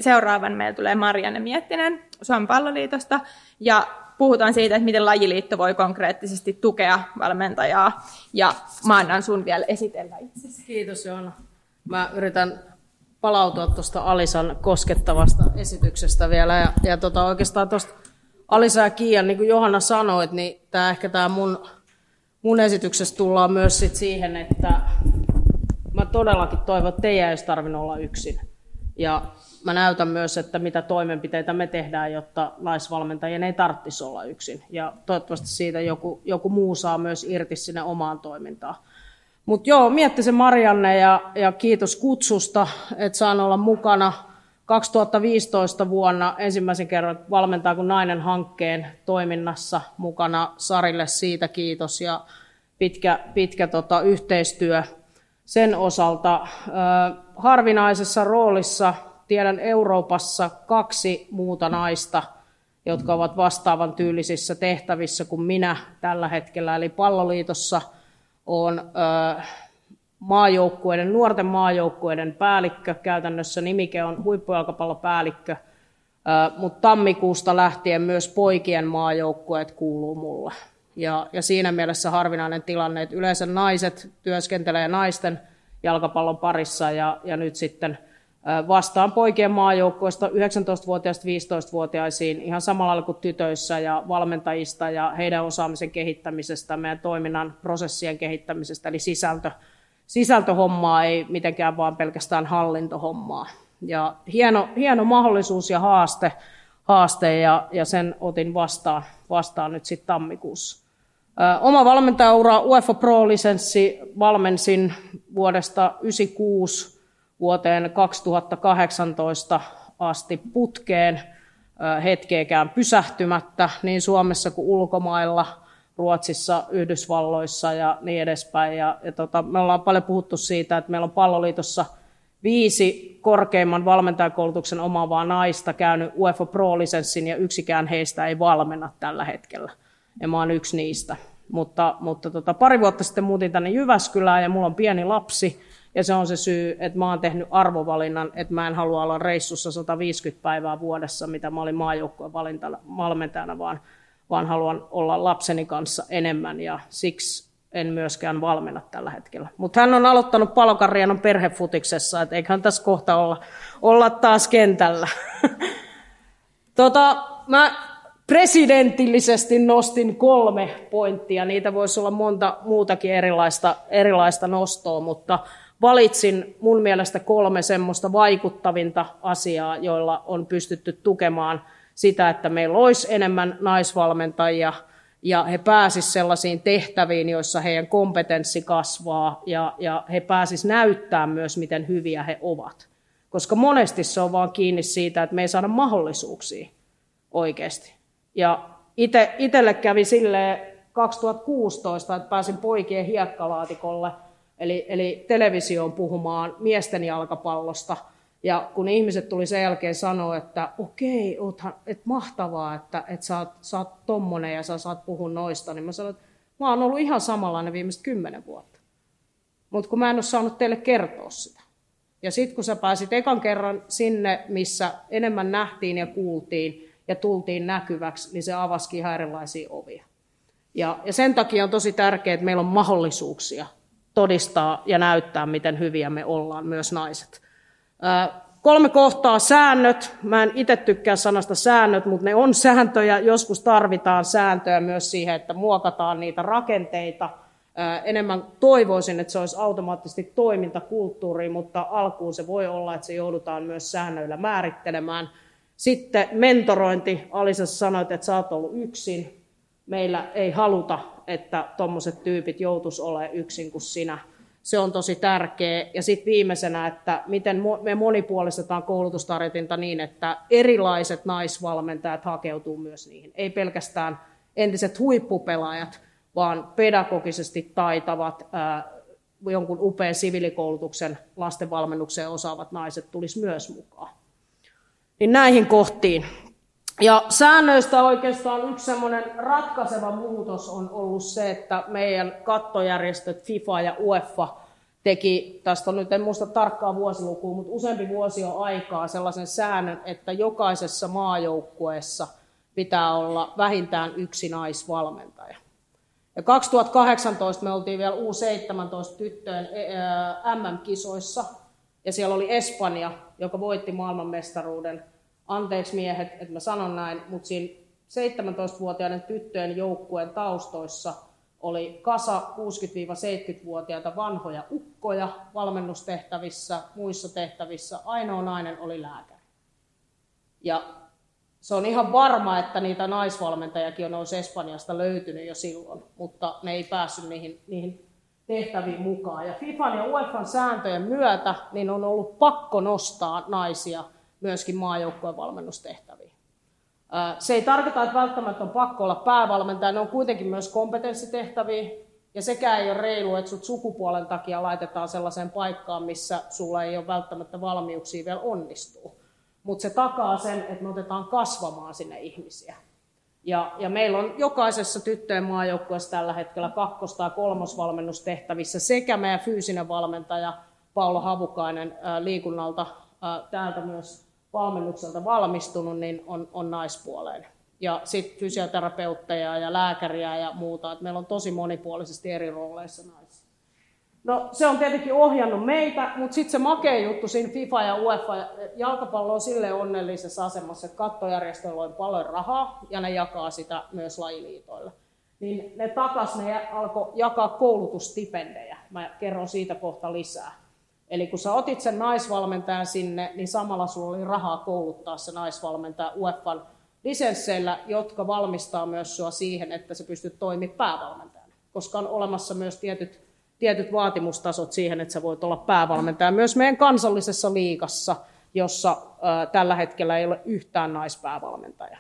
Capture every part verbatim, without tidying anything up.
seuraavan meillä tulee Marianne Miettinen Suomen palloliitosta, ja puhutaan siitä, että miten lajiliitto voi konkreettisesti tukea valmentajaa, ja mä annan sun vielä esitellä itsesi. Kiitos Joona. Mä yritän palautua tuosta Alisan koskettavasta esityksestä vielä, ja, ja tota, oikeastaan tuosta Alisa ja Kiian, niin kuin Johanna sanoit, niin tää, ehkä tämä mun, mun esityksessä tullaan myös sit siihen, että mä todellakin toivon, että teidän ei olisi tarvinnut olla yksin. Ja mä näytän myös, että mitä toimenpiteitä me tehdään, jotta naisvalmentajien ei tarvitsisi olla yksin. Ja toivottavasti siitä joku, joku muu saa myös irti sinne omaan toimintaan. Mutta joo, Miettisen Marianne ja, ja kiitos kutsusta, että saan olla mukana kaksituhattaviisitoista vuonna ensimmäisen kerran Valmentaa kuin nainen -hankkeen toiminnassa mukana. Sarille siitä kiitos ja pitkä, pitkä tota, yhteistyö sen osalta. Ö, harvinaisessa roolissa tiedän Euroopassa kaksi muuta naista, jotka ovat vastaavan tyylisissä tehtävissä kuin minä tällä hetkellä. Eli Palloliitossa on ö, maajoukkueiden, nuorten maajoukkueiden päällikkö, käytännössä nimike on huippujalkapallopäällikkö, mutta tammikuusta lähtien myös poikien maajoukkueet kuuluu mulle. Ja, ja siinä mielessä harvinainen tilanne, että yleensä naiset työskentelee naisten jalkapallon parissa, ja, ja nyt sitten vastaan poikien maajoukkueista yhdeksäntoistavuotiaista viisitoistavuotiaisiin ihan samalla lailla kuin tytöissä, ja valmentajista ja heidän osaamisen kehittämisestä, meidän toiminnan prosessien kehittämisestä, eli sisältö. Sisältöhommaa, ei mitenkään vaan pelkästään hallintohommaa. Ja hieno, hieno mahdollisuus ja haaste, haaste ja, ja sen otin vastaan, vastaan nyt sitten tammikuussa. Ö, oma valmentajaura UEFA Pro-lisenssi valmensin vuodesta yhdeksänkymmentäkuusi vuoteen kaksituhattakahdeksantoista asti putkeen ö, hetkeäkään pysähtymättä niin Suomessa kuin ulkomailla, Ruotsissa, Yhdysvalloissa ja niin edespäin. Ja, ja tota, me ollaan paljon puhuttu siitä, että meillä on Palloliitossa viisi korkeimman valmentajakoulutuksen omaavaa naista käynyt UEFA Pro-lisenssin, ja yksikään heistä ei valmenna tällä hetkellä. Ja mä oon yksi niistä. Mutta, mutta tota, pari vuotta sitten muutin tänne Jyväskylään, ja mulla on pieni lapsi, ja se on se syy, että mä oon tehnyt arvovalinnan, että mä en halua olla reissussa sata viisikymmentä päivää vuodessa, mitä mä olin maajoukkueen valmentajana, vaan vaan haluan olla lapseni kanssa enemmän, ja siksi en myöskään valmenna tällä hetkellä. Mutta hän on aloittanut Palokarjanon perhefutiksessa, että eiköhän tässä kohta olla, olla taas kentällä. tota, mä presidentillisesti nostin kolme pointtia, niitä voisi olla monta muutakin erilaista, erilaista nostoa, mutta valitsin mun mielestä kolme semmoista vaikuttavinta asiaa, joilla on pystytty tukemaan sitä, että meillä olisi enemmän naisvalmentajia ja he pääsisivät sellaisiin tehtäviin, joissa heidän kompetenssi kasvaa, ja, ja he pääsisivät näyttämään myös, miten hyviä he ovat. Koska monesti se on vaan kiinni siitä, että me ei saada mahdollisuuksia oikeasti. Ja ite, itselle kävi silleen kaksituhattakuusitoista, että pääsin poikien hiekkalaatikolle, eli, eli televisioon puhumaan miesten jalkapallosta. Ja kun ihmiset tuli sen jälkeen sanoa, että okei, oothan, et mahtavaa, että et sä, oot, sä oot tommonen ja sä saat puhua noista, niin mä sanoin, että mä oon ollut ihan samanlainen viimeiset kymmenen vuotta. Mutta kun mä en ole saanut teille kertoa sitä. Ja sitten kun sä pääsit ekan kerran sinne, missä enemmän nähtiin ja kuultiin ja tultiin näkyväksi, niin se avasikin ihan erilaisia ovia. Ja, ja sen takia on tosi tärkeää, että meillä on mahdollisuuksia todistaa ja näyttää, miten hyviä me ollaan, myös naiset. Kolme kohtaa: säännöt. Mä en itse tykkää sanasta säännöt, mutta ne on sääntöjä. Joskus tarvitaan sääntöjä myös siihen, että muokataan niitä rakenteita. Enemmän toivoisin, että se olisi automaattisesti toimintakulttuuri, mutta alkuun se voi olla, että se joudutaan myös säännöillä määrittelemään. Sitten mentorointi. Alisa, sanoit, että sä oot ollut yksin. Meillä ei haluta, että tommoset tyypit joutuis olemaan yksin kuin sinä. Se on tosi tärkeä. Ja sitten viimeisenä, että miten me monipuolistetaan koulutustarjotinta niin, että erilaiset naisvalmentajat hakeutuu myös niihin. Ei pelkästään entiset huippupelaajat, vaan pedagogisesti taitavat, ää, jonkun upean siviilikoulutuksen lastenvalmennukseen osaavat naiset tulisi myös mukaan. Niin näihin kohtiin. Ja säännöistä oikeastaan yksi semmoinen ratkaiseva muutos on ollut se, että meidän kattojärjestöt FIFA ja UEFA teki, tästä on nyt en muista tarkkaa vuosilukua, mutta useampi vuosi on aikaa sellaisen säännön, että jokaisessa maajoukkueessa pitää olla vähintään yksi naisvalmentaja. Ja kaksituhattakahdeksantoista me oltiin vielä U seitsemäntoista tyttöjen M M-kisoissa, ja siellä oli Espanja, joka voitti maailmanmestaruuden. Anteeksi miehet, että mä sanon näin, mutta siinä seitsemäntoistavuotiaiden tyttöjen joukkueen taustoissa oli kasa kuusikymmentä-seitsemänkymmentävuotiaita vanhoja ukkoja valmennustehtävissä, muissa tehtävissä. Ainoa nainen oli lääkäri. Ja se on ihan varma, että niitä naisvalmentajakin on olisi Espanjasta löytynyt jo silloin, mutta ne ei päässyt niihin, niihin tehtäviin mukaan. Ja FIFAn ja UEFAn sääntöjen myötä niin on ollut pakko nostaa naisia myöskin maajoukkueen valmennustehtäviin. Se ei tarkoita, että välttämättä on pakko olla päävalmentaja, ne on kuitenkin myös kompetenssitehtäviä, ja sekään ei ole reilu, että sut sukupuolen takia laitetaan sellaiseen paikkaan, missä sulla ei ole välttämättä valmiuksia vielä onnistua. Mutta se takaa sen, että me otetaan kasvamaan sinne ihmisiä. Ja, ja meillä on jokaisessa tyttöjen maajoukkueessa tällä hetkellä kakkos- tai kolmosvalmennustehtävissä sekä meidän fyysinen valmentaja Paula Havukainen ää, liikunnalta ää, täältä myös valmennukselta valmistunut, niin on, on naispuoleinen. Ja sitten fysioterapeutteja ja lääkäriä ja muuta. Et meillä on tosi monipuolisesti eri rooleissa naisia. No se on tietenkin ohjannut meitä, mutta sitten se makea juttu siinä FIFA ja UEFA, jalkapallo on silleen onnellisessa asemassa, että kattojärjestöillä on paljon rahaa ja ne jakaa sitä myös lajiliitoille. Niin ne takas, ne alkoi jakaa koulutustipendejä. Mä kerron siitä kohta lisää. Eli kun sä otit sen naisvalmentajan sinne, niin samalla sulla oli rahaa kouluttaa se naisvalmentaja UEFAn lisensseillä, jotka valmistaa myös sua siihen, että sä pystyt toimimaan päävalmentajana. Koska on olemassa myös tietyt, tietyt vaatimustasot siihen, että sä voit olla päävalmentaja myös meidän kansallisessa liigassa, jossa ää, tällä hetkellä ei ole yhtään naispäävalmentajaa.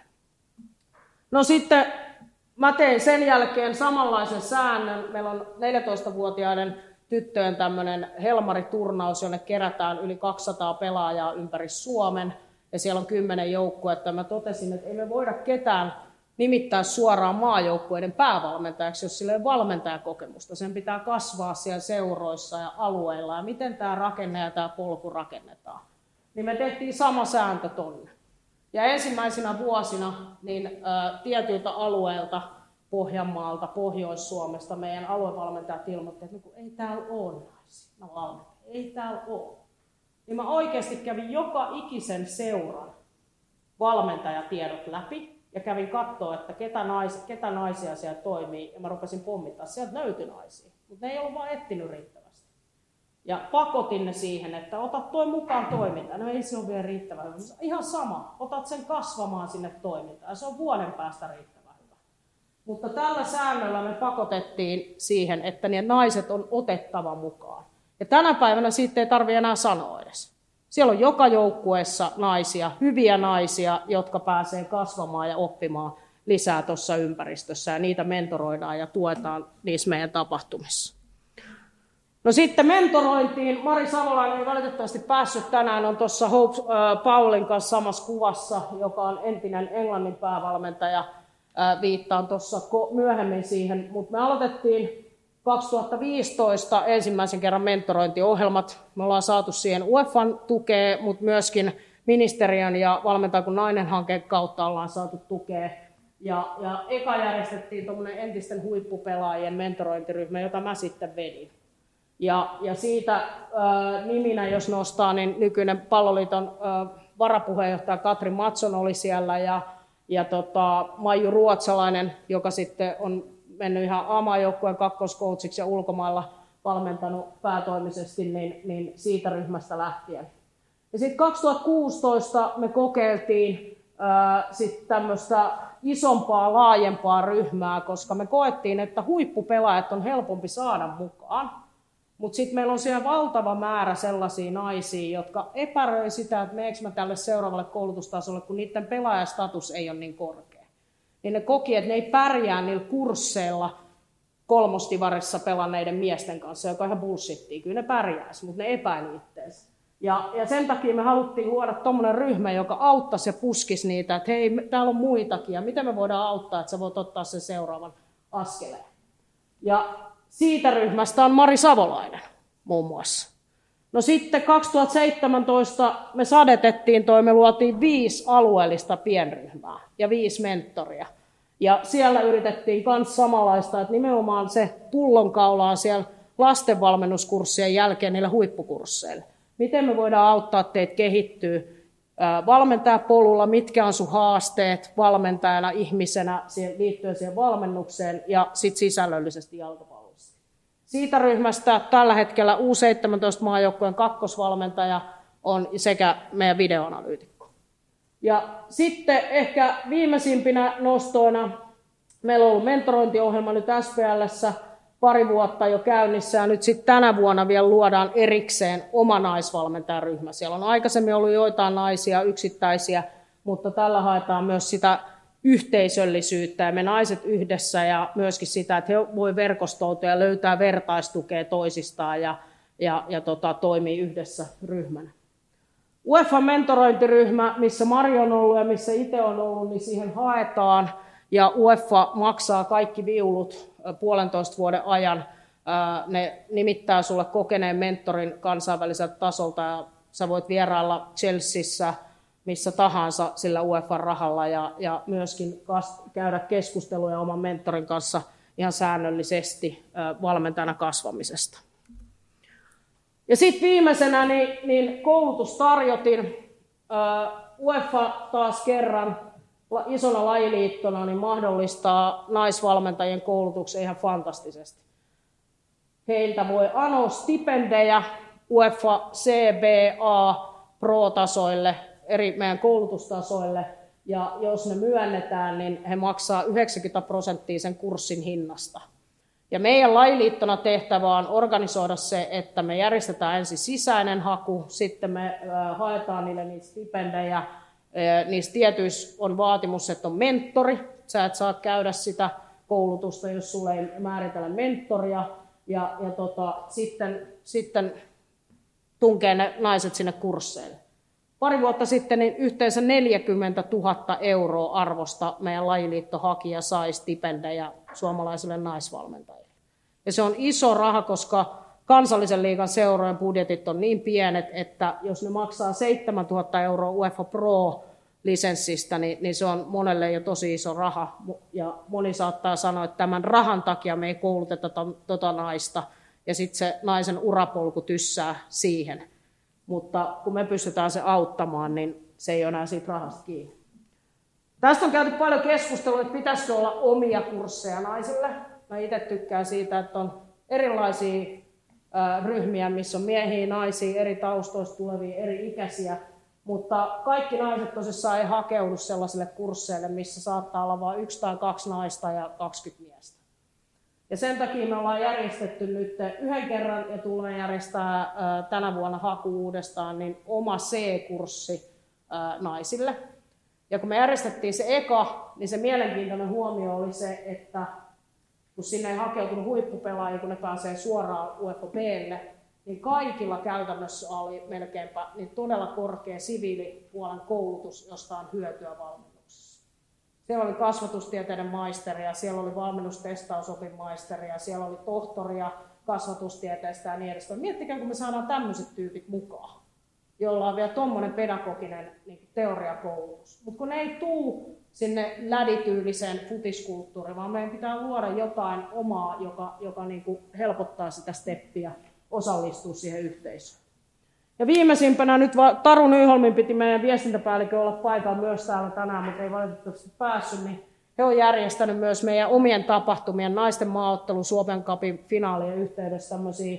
No sitten mä tein sen jälkeen samanlaisen säännön. Meillä on neljätoistavuotiaiden tyttöjen tämmöinen Helmari-turnaus, jonne kerätään yli kaksisataa pelaajaa ympäri Suomen, ja siellä on kymmenen joukkuetta. Mä totesin, että ei me voida ketään nimittää suoraan maajoukkueiden päävalmentajaksi, jos sillä ei ole valmentajakokemusta. Sen pitää kasvaa siellä seuroissa ja alueilla, ja miten tämä rakenne ja tämä polku rakennetaan. Niin me tehtiin sama sääntö tonne. Ja ensimmäisenä vuosina niin ä, tietyiltä alueilta, Pohjanmaalta, Pohjois-Suomesta, meidän aluevalmentajat ilmoittivat, että ei täällä ole naisia. No valmentajia, ei täällä ole. Niin mä oikeasti kävin joka ikisen seuran valmentajatiedot läpi ja kävin katsoa, että ketä, nais, ketä naisia siellä toimii, ja mä rupesin pommittaa. Sieltä löytyi naisia, mutta ne ei ollut vaan etsinyt riittävästi. Ja pakotin ne siihen, että otat toi mukaan toimintaan. No ei se ole vielä riittävän hyvä. Ihan sama, otat sen kasvamaan sinne toimintaan, ja se on vuoden päästä riittävä. Mutta tällä säännöllä me pakotettiin siihen, että ne naiset on otettava mukaan. Ja tänä päivänä siitä ei tarvitse enää sanoa edes. Siellä on joka joukkueessa naisia, hyviä naisia, jotka pääsee kasvamaan ja oppimaan lisää tuossa ympäristössä. Ja niitä mentoroidaan ja tuetaan niissä meidän tapahtumissa. No sitten mentorointiin. Mari Savolainen ei valitettavasti päässyt tänään. On tuossa Hope äh, Paulin kanssa samassa kuvassa, joka on entinen Englannin päävalmentaja. Viittaan tuossa myöhemmin siihen, mutta me aloitettiin kaksituhattaviisitoista ensimmäisen kerran mentorointiohjelmat. Me ollaan saatu siihen UEFAn tukea, mutta myöskin ministeriön ja Valmentaa kun nainen -hankkeen kautta ollaan saatu tukea. Ja, ja eka järjestettiin tuommoinen entisten huippupelaajien mentorointiryhmä, jota mä sitten vedin. Ja, ja siitä äh, niminä, jos nostaa, niin nykyinen Palloliiton äh, varapuheenjohtaja Katri Matson oli siellä, ja Ja tota, Maiju Ruotsalainen, joka sitten on mennyt ihan A-maajoukkueen kakkoskoutsiksi ja ulkomailla valmentanut päätoimisesti, niin, niin siitä ryhmästä lähtien. Ja sitten kaksituhattakuusitoista me kokeiltiin ää, sit tämmöistä isompaa, laajempaa ryhmää, koska me koettiin, että huippupelaajat on helpompi saada mukaan. Mutta sitten meillä on siellä valtava määrä sellaisia naisia, jotka epäröi sitä, että meneekö mä tälle seuraavalle koulutustasolle, kun niiden pelaajastatus ei ole niin korkea. Niin ne koki, että ne ei pärjää niillä kursseilla kolmostivarissa pelanneiden miesten kanssa, joka on ihan bullshittia. Kyllä ne pärjäisi, mutta ne epäili itseensä. Ja, ja sen takia me haluttiin luoda tommonen ryhmä, joka auttaisi ja puskisi niitä, että hei, täällä on muitakin, ja miten me voidaan auttaa, että sä voit ottaa sen seuraavan askeleen. Ja siitä ryhmästä on Mari Savolainen muun muassa. No sitten kaksituhattaseitsemäntoista me sadetettiin toi, me luotiin viisi alueellista pienryhmää ja viisi mentoria. Ja siellä yritettiin myös samanlaista, että nimenomaan se pullonkaula on siellä lastenvalmennuskurssien jälkeen niillä huippukursseilla. Miten me voidaan auttaa teitä kehittyä valmentajapolulla, mitkä on sun haasteet valmentajana, ihmisenä liittyen siihen valmennukseen ja sitten sisällöllisesti jalkapallossa. Siitä ryhmästä tällä hetkellä U seitsemäntoista maajoukkueen kakkosvalmentaja on sekä meidän videoanalyytikko. Ja sitten ehkä viimeisimpinä nostoina meillä on ollut mentorointiohjelma nyt S P L:ssä pari vuotta jo käynnissä ja nyt sitten tänä vuonna vielä luodaan erikseen oma naisvalmentajaryhmä. Siellä on aikaisemmin ollut joitain naisia, yksittäisiä, mutta tällä haetaan myös sitä yhteisöllisyyttä ja me naiset yhdessä ja myöskin sitä, että he voi verkostoutua ja löytää vertaistukea toisistaan ja, ja, ja tota, toimii yhdessä ryhmänä. UEFA-mentorointiryhmä, missä Mari on ollut ja missä itse on ollut, niin siihen haetaan ja UEFA maksaa kaikki viulut puolentoista vuoden ajan. Ne nimittää sulle kokeneen mentorin kansainväliseltä tasolta ja sä voit vierailla Chelseassa missä tahansa sillä UEFA-rahalla ja, ja myöskin kas, käydä keskusteluja oman mentorin kanssa ihan säännöllisesti valmentajana kasvamisesta. Ja sitten viimeisenä niin, niin koulutustarjotin. UEFA taas kerran isona lajiliittona niin mahdollistaa naisvalmentajien koulutuksen ihan fantastisesti. Heiltä voi anoa stipendejä UEFA C B A Pro-tasoille, eri meidän koulutustasoille, ja jos ne myönnetään, niin he maksaa yhdeksänkymmentä prosenttia sen kurssin hinnasta. Ja meidän lajiliittona tehtävä on organisoida se, että me järjestetään ensin sisäinen haku, sitten me haetaan niille niitä stipendejä. Niissä tietyissä on vaatimus, että on mentori. Sä et saa käydä sitä koulutusta, jos sulle ei määritellä mentoria. Ja, ja tota, sitten, sitten tunkee ne naiset sinne kursseille. Pari vuotta sitten niin yhteensä neljäkymmentätuhatta euroa arvosta meidän lajiliitto haki ja sai stipendejä suomalaisille naisvalmentajille. Ja se on iso raha, koska kansallisen liigan seurojen budjetit on niin pienet, että jos ne maksaa seitsemäntuhatta euroa UEFA Pro-lisenssistä, niin, niin se on monelle jo tosi iso raha. Ja moni saattaa sanoa, että tämän rahan takia me ei kouluteta tota naista, ja sitten se naisen urapolku tyssää siihen. Mutta kun me pystytään se auttamaan, niin se ei ole enää siitä rahasta kiinni. Tästä on käyty paljon keskustelua, että pitäisikö olla omia kursseja naisille. Mä itse tykkään siitä, että on erilaisia ryhmiä, missä on miehiä, naisia, eri taustoista tulevia, eri ikäisiä. Mutta kaikki naiset tosissaan ei hakeudu sellaisille kursseille, missä saattaa olla vain yksi tai kaksi naista ja kaksikymmentä miestä. Ja sen takia me ollaan järjestetty nyt yhden kerran ja tullaan järjestää tänä vuonna haku uudestaan niin oma C-kurssi naisille. Ja kun me järjestettiin se eka, niin se mielenkiintoinen huomio oli se, että kun sinne ei hakeutunut huippupelaajia, kun ne pääsee suoraan UEFA B:lle, niin kaikilla käytännössä oli melkeinpä niin todella korkea siviilipuolen koulutus, josta on hyötyä valmennuksessa. Siellä oli kasvatustieteiden maisteria, siellä oli valmennustestausopin maisteria, siellä oli tohtoria kasvatustieteestä ja niin edespäin. Miettikää, kun me saadaan tämmöiset tyypit mukaan, jolla on vielä tuommoinen pedagoginen niin teoriakoulutus. Mutta kun ne ei tule sinne lädityyliseen futiskulttuuriin, vaan meidän pitää luoda jotain omaa, joka, joka niin kuin helpottaa sitä steppiä, osallistua siihen yhteisöön. Ja viimeisimpänä nyt Taru Nyholmin piti meidän viestintäpäällikö olla paikalla myös täällä tänään, mutta ei valitettavasti päässyt, niin he on järjestänyt myös meidän omien tapahtumien naisten maaottelun Suomen Cupin finaalien yhteydessä tämmöisiä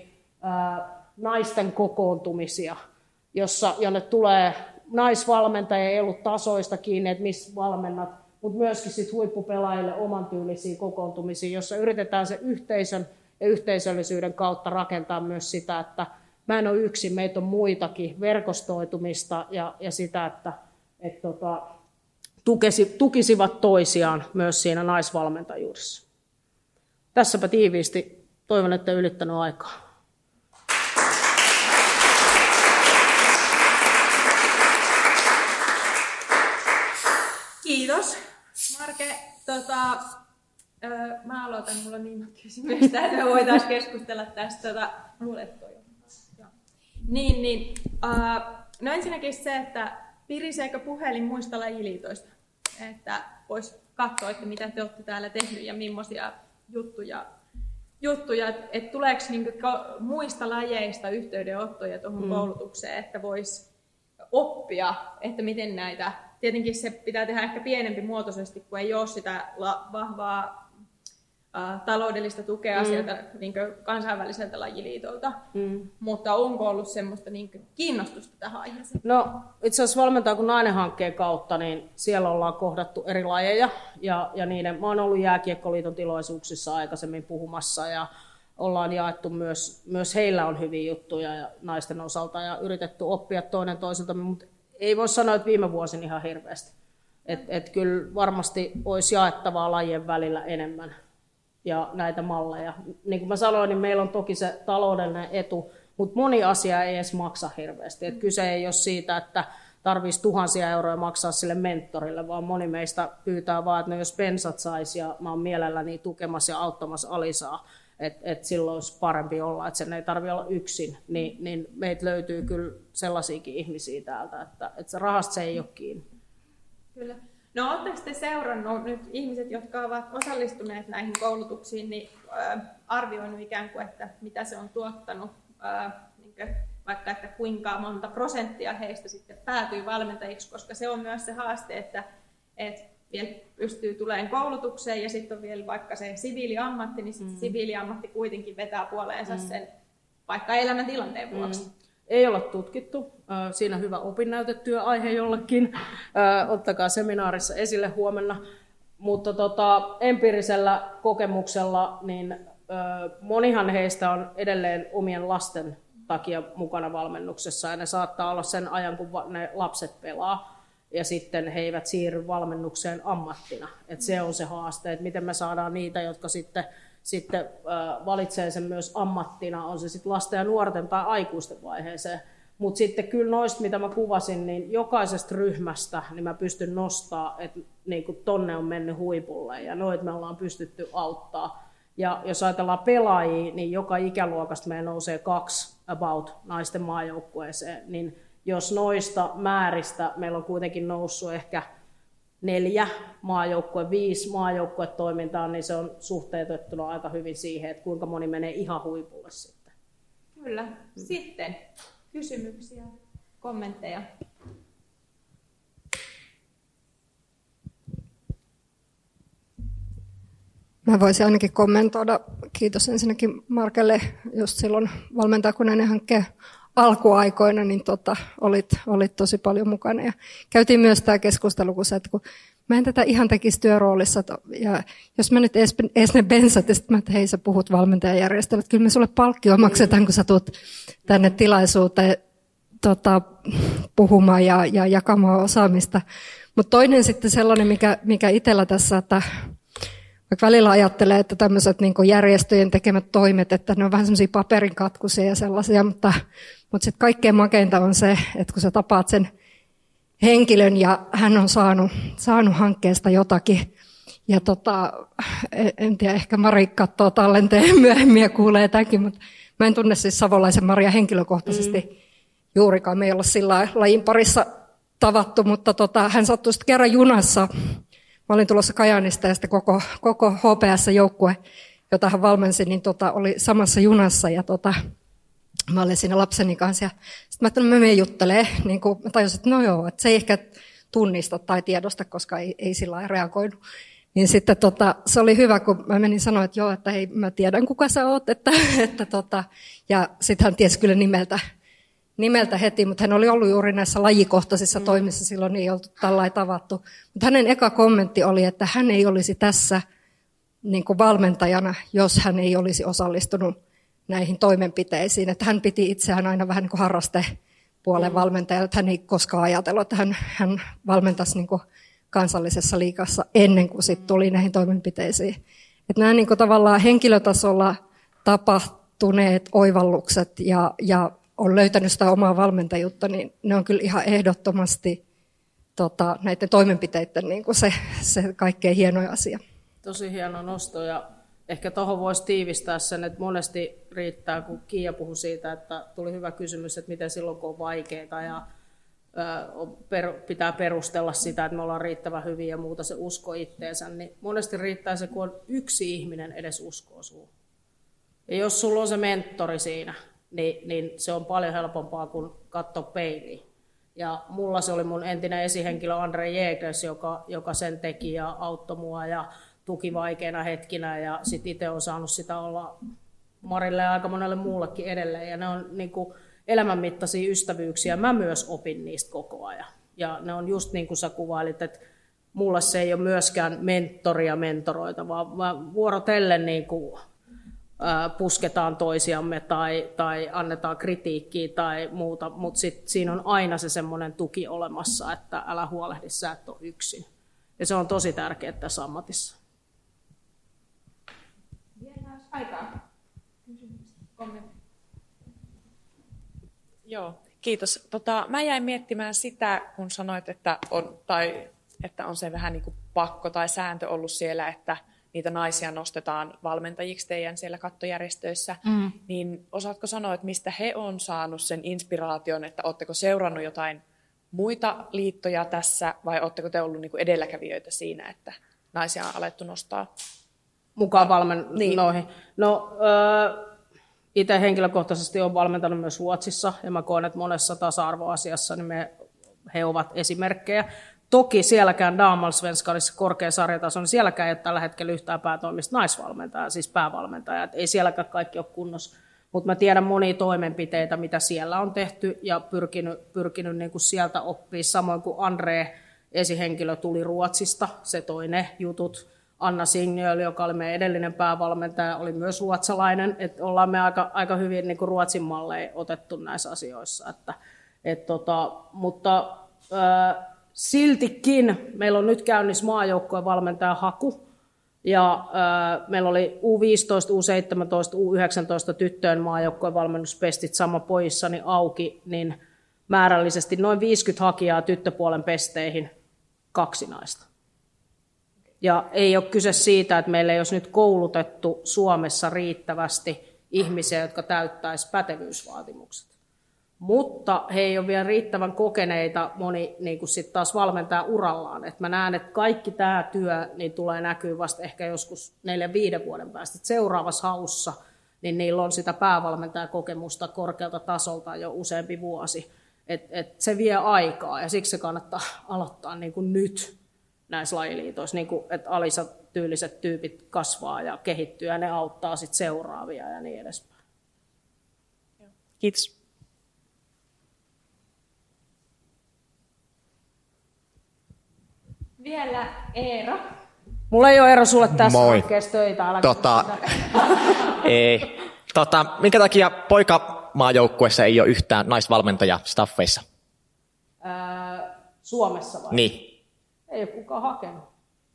ää, naisten kokoontumisia, jossa, jonne tulee naisvalmentajia, ei ollut tasoista kiinni, että missä valmennat, mutta myöskin sit huippupelaajille oman tyylisiä kokoontumisia, jossa yritetään se yhteisön ja yhteisöllisyyden kautta rakentaa myös sitä, että mä en ole yksin, meitä on muitakin, verkostoitumista ja, ja sitä, että et tota, tukesi, tukisivat toisiaan myös siinä naisvalmentajuudessa. Tässäpä tiiviisti. Toivon, että ylittänyt aikaa. Kiitos, Marke. Tota, öö, mä aloitan, mulla on niin monta kysymystä, että me voitaisiin keskustella tästä. Tota, luulen, että toi on. Niin, niin uh, no ensinnäkin se, että piriseekö puhelin muista lajiliitoista, että voisi katsoa, että mitä te olette täällä tehnyt ja millaisia juttuja, juttuja että et tuleeko niinku muista lajeista yhteydenottoja tuohon mm. koulutukseen, että voisi oppia, että miten näitä, tietenkin se pitää tehdä ehkä pienempi muotoisesti, kun ei ole sitä la, vahvaa ä, taloudellista tukea mm. sieltä niin kansainväliseltä lajiliitolta, mm. mutta onko ollut semmoista niin kiinnostusta tähän aiheeseen? No itse asiassa Valmentaa kun nainen -hankkeen kautta, niin siellä ollaan kohdattu eri lajeja, ja, ja niiden, mä oon ollut Jääkiekkoliiton tilaisuuksissa aikaisemmin puhumassa, ja ollaan jaettu myös, myös heillä on hyviä juttuja ja naisten osalta, ja yritetty oppia toinen toiselta, mutta ei voi sanoa, että viime vuosin ihan hirveästi. Että et kyllä varmasti olisi jaettavaa lajien välillä enemmän ja näitä malleja. Niin kuin mä sanoin, niin meillä on toki se taloudellinen etu, mutta moni asia ei edes maksa hirveästi. Et kyse ei ole siitä, että tarvitsisi tuhansia euroja maksaa sille mentorille, vaan moni meistä pyytää vaan, että no jos bensat saisi ja mä oon mielelläni tukemassa ja auttamassa Alisaa, että et silloin olisi parempi olla, että sen ei tarvitse olla yksin, niin, niin meitä löytyy kyllä sellaisiakin ihmisiä täältä, että, että se rahasta se ei ole kiinni. Kyllä. No oletteko te seurannut nyt ihmiset, jotka ovat osallistuneet näihin koulutuksiin, niin äh, arvioinut ikään kuin, että mitä se on tuottanut, äh, niin kuin, vaikka että kuinka monta prosenttia heistä sitten päätyy valmentajiksi, koska se on myös se haaste, että, että vielä pystyy tulemaan koulutukseen ja sitten on vielä vaikka se siviiliammatti, niin sitten mm. siviiliammatti kuitenkin vetää puoleensa mm. sen vaikka elämäntilanteen vuoksi. Mm. Ei olla tutkittu. Siinä hyvä opinnäytetyöaihe jollekin. Ottakaa seminaarissa esille huomenna. Mutta tota, empiirisellä kokemuksella niin monihan heistä on edelleen omien lasten takia mukana valmennuksessa. Ja ne saattaa olla sen ajan, kun ne lapset pelaa. Ja sitten he eivät siirry valmennukseen ammattina. Et se on se haaste, että miten me saadaan niitä, jotka sitten, sitten äh, valitsee sen myös ammattina, on se sitten lasten ja nuorten tai aikuisten vaiheeseen. Mutta sitten kyllä noista, mitä mä kuvasin, niin jokaisesta ryhmästä niin mä pystyn nostaa, että niin tonne on mennyt huipulle ja noit me ollaan pystytty auttaa. Ja jos ajatellaan pelaajia, niin joka ikäluokasta meillä nousee kaksi about naisten maajoukkueeseen, niin jos noista määristä meillä on kuitenkin noussut ehkä neljä maajoukkue, viisi maajoukkuetoimintaa, niin se on suhteutettuna aika hyvin siihen, että kuinka moni menee ihan huipulle sitten. Kyllä. Sitten kysymyksiä, kommentteja. Mä voisin ainakin kommentoida. Kiitos ensinnäkin Markelle just silloin valmentajakunnan hankkeen alkuaikoina, niin tota, olit, olit tosi paljon mukana. Ja käytiin myös tämä keskustelu, kun, sä, että kun mä en tätä ihan tekisi työroolissa, ja jos mä nyt edes, edes ne bensat, ja sitten mä, että hei sä puhut valmentajajärjestelmät, kyllä me sulle palkkio maksetaan, kun sä tulet tänne tilaisuuteen tota, puhumaan ja, ja jakamaan osaamista. Mutta toinen sitten sellainen, mikä, mikä itsellä tässä, että vaikka välillä ajattelee, että tämmöiset niin kuin järjestöjen tekemät toimet, että ne on vähän semmoisia paperinkatkuisia ja sellaisia, mutta, mutta sitten kaikkein makeinta on se, että kun sä tapaat sen henkilön ja hän on saanut, saanut hankkeesta jotakin, ja tota, en tiedä, ehkä Mari katsoo tallenteen myöhemmin ja kuulee tämänkin, mutta mä en tunne siis Savolaisen Maria henkilökohtaisesti mm. juurikaan, me ei olla sillä lajin parissa tavattu, mutta tota, hän sattui sitten kerran junassa. Mä olin tulossa Kajaanista ja sitten koko, koko H P S-joukkue, jota hän valmensi, niin tota, oli samassa junassa ja tota, mä olin siinä lapseni kanssa. Sitten mä ajattelin, että mä menen juttelemaan. Niin kun mä tajusin, että no joo, että se ei ehkä tunnista tai tiedosta, koska ei, ei sillä lailla reagoinut. Niin sitten tota, se oli hyvä, kun mä menin sanoa, että joo, että hei, mä tiedän kuka sä oot. Että, että tota, ja sitten hän tiesi kyllä nimeltä. nimeltä heti, mutta hän oli ollut juuri näissä lajikohtaisissa mm. toimissa, silloin ei oltu tällainen tavattu. Mutta hänen eka kommentti oli, että hän ei olisi tässä niin kuin valmentajana, jos hän ei olisi osallistunut näihin toimenpiteisiin. Että hän piti itseään aina vähän niin kuin harrastepuolen mm. valmentajana, että hän ei koskaan ajatellut, että hän, hän valmentaisi niin kuin kansallisessa liigassa ennen kuin sitten tuli näihin toimenpiteisiin. Että nämä niin kuin tavallaan henkilötasolla tapahtuneet oivallukset ja, ja on löytänyt sitä omaa valmentajuutta, niin ne on kyllä ihan ehdottomasti tota, näiden toimenpiteiden niin kuin se, se kaikkein hienoin asia. Tosi hieno nosto. Ja ehkä tuohon voisi tiivistää sen, että monesti riittää, kun Kiia puhui siitä, että tuli hyvä kysymys, että miten silloin, kun on vaikeaa ja pitää perustella sitä, että me ollaan riittävän hyviä ja muuta, se usko itteensä, niin monesti riittää se, kun on yksi ihminen edes uskoo sinuun. Ja jos sulla on se mentori siinä, niin, niin se on paljon helpompaa kuin katsoa peiliin. Ja mulla se oli mun entinen esihenkilö Andre Jägers, joka, joka sen teki ja auttoi mua ja tuki vaikeina hetkinä. Ja sit itse on saanut sitä olla Marille ja aika monelle muullekin edelleen. Ja ne on niin kuin elämänmittaisia ystävyyksiä. Mä myös opin niistä koko ajan. Ja ne on just niin kuin sä kuvailit, että mulla se ei ole myöskään mentoria mentoroita, vaan vuorotellen niin kuin pusketaan toisiamme tai, tai annetaan kritiikkiä tai muuta, mutta sit siinä on aina se semmoinen tuki olemassa, että älä huolehdi, sä et ole yksin. Ja se on tosi tärkeää tässä ammatissa. Vielä olisi aikaa. Kysymys, kommentti. Joo, kiitos. Tota, mä jäin miettimään sitä, kun sanoit, että on, tai, että on se vähän niin kuin pakko tai sääntö ollut siellä, että niitä naisia nostetaan valmentajiksi teidän siellä kattojärjestöissä, mm. niin osaatko sanoa, että mistä he on saanut sen inspiraation, että oletteko seurannut jotain muita liittoja tässä, vai oletteko te ollut niin kuin edelläkävijöitä siinä, että naisia on alettu nostaa mukaan valmennoihin? Niin. No, äh, itse henkilökohtaisesti olen valmentanut myös Ruotsissa, ja mä koen, että monessa tasa-arvoasiassa niin me, he ovat esimerkkejä. Toki sielläkään Damallsvenskarissa korkea sarjataso, niin sielläkään ei ole tällä hetkellä yhtään päätoimista naisvalmentajaa, siis päävalmentajaa. Ei sielläkään kaikki ole kunnossa, mutta mä tiedän monia toimenpiteitä, mitä siellä on tehty ja pyrkinyt, pyrkinyt niin kuin sieltä oppia. Samoin kuin Andre, esihenkilö, tuli Ruotsista, se toi ne jutut. Anna Signöl, joka oli meidän edellinen päävalmentaja, oli myös ruotsalainen. Että ollaan me aika, aika hyvin niin kuin Ruotsin malleja otettu näissä asioissa. Että, et tota, mutta... Ää, siltikin meillä on nyt käynnissä maajoukkojen valmentaja haku, ja äh, meillä oli U viisitoista, U seitsemäntoista, U yhdeksäntoista tyttöjen maajoukkojen valmennuspestit sama pojissani auki, niin määrällisesti noin viisikymmentä hakijaa tyttöpuolen pesteihin, kaksi naista. Ja ei ole kyse siitä, että meillä ei olisi nyt koulutettu Suomessa riittävästi ihmisiä, jotka täyttäisivät pätevyysvaatimukset. Mutta he ei ole vielä riittävän kokeneita moni niin kuin sit taas valmentaa urallaan. Et mä näen, että kaikki tämä työ niin tulee näkyy vasta ehkä joskus neljän viiden vuoden päästä. Et seuraavassa haussa niin niillä on sitä päävalmentajakokemusta korkealta tasolta jo useampi vuosi. Et, et se vie aikaa ja siksi se kannattaa aloittaa niin kuin nyt näissä lajiliitoissa. Niin kuin, että Alisa-tyyliset tyypit kasvaa ja kehittyy ja ne auttaa sit seuraavia ja niin edespäin. Kiitos. Vielä Eero. Mulla ei ole Eero sulle tässä hankkeessa töitä. Älä tota, ei. Tota, minkä takia poikamaajoukkueessa ei ole yhtään naisvalmentajaa staffeissa? Öö, Suomessa vai? Niin. Ei ole kukaan hakenut.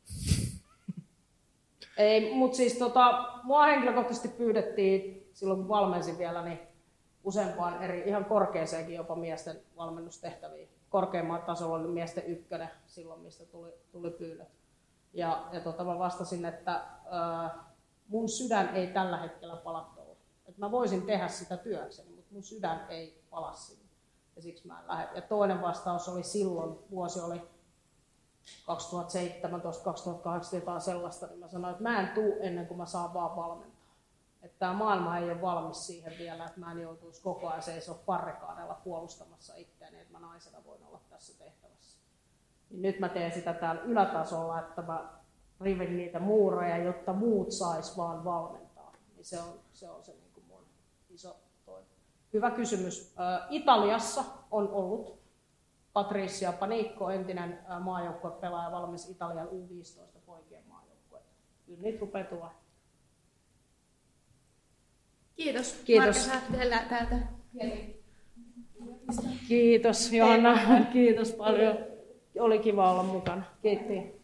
ei, mutta siis tota, mua henkilökohtaisesti pyydettiin silloin kun valmensin vielä niin useampaan eri, ihan korkeaseenkin jopa miesten valmennustehtäviin. Korkeamman tasolla oli miesten ykkönen silloin, mistä tuli, tuli pyynnöt. Ja, ja tota, mä vastasin, että äh, mun sydän ei tällä hetkellä pala tuolla. Että mä voisin tehdä sitä työkseni, mutta mun sydän ei pala sinne. Ja siksi mä en lähde. Ja toinen vastaus oli silloin, vuosi oli kaksituhattaseitsemäntoista kaksituhattakahdeksantoista jotain sellaista, niin mä sanoin, että mä en tuu ennen kuin mä saan vaan valmentaa. Että tämä maailma ei ole valmis siihen vielä, että mä en joutuisi koko ajan seisoa barrikaadella puolustamassa itseäni, että mä naisena voin olla tässä tehtävässä. Niin nyt mä teen sitä täällä ylätasolla, että mä rivin niitä muureja, jotta muut sais vaan valmentaa. Niin se on se, on se niin kuin mun iso toive. Hyvä kysymys. Italiassa on ollut Patricia Panicco, entinen maajoukkuepelaaja, valmis Italian U viisitoista poikien maajoukkue. Kyllä niitä rupeaa tulla. Kiitos. Kiitos. Marka, saat vielä täältä. Kiitos Johanna. Kiitos paljon. Oli kiva olla mukana. Kiitos.